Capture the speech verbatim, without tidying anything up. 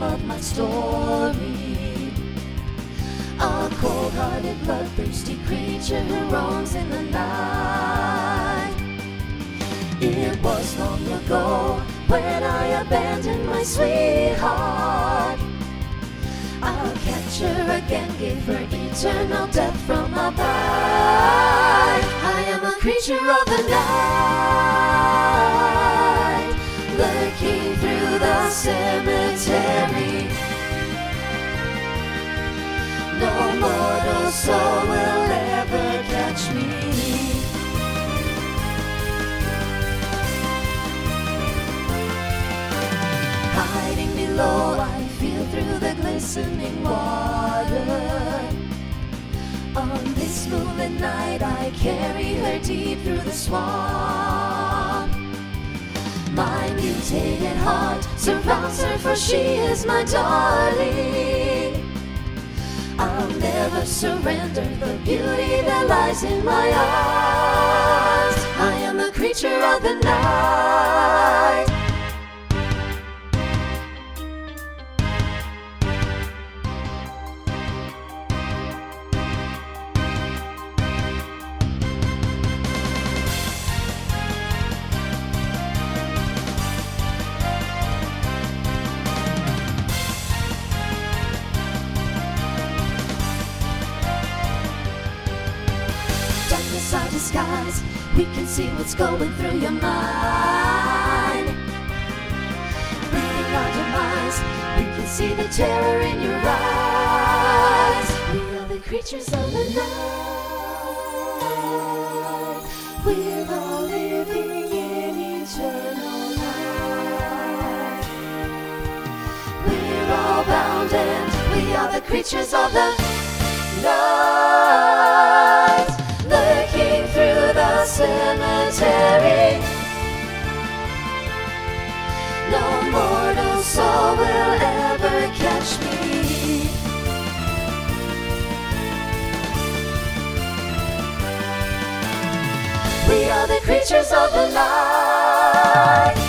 of my story. A cold-hearted, bloodthirsty creature who roams in the night. It was long ago when I abandoned my sweetheart. I'll catch her again, give her eternal death from above. I am a creature of the night, lurking through the cemetery. No mortal soul will ever catch me. Hiding below, I feel through the glistening water. On this moonlit night, I carry her deep through the swamp. My mutated heart surrounds her, for she is my darling. I'll never surrender the beauty that lies in my eyes. I am a creature of the night. Our disguise, we can see what's going through your mind. Reading our demise, we can see the terror in your eyes. We are the creatures of the night. We're all living in eternal light. We're all bound and we are the creatures of the night. Lurking through the cemetery, no mortal soul will ever catch me. We are the creatures of the night.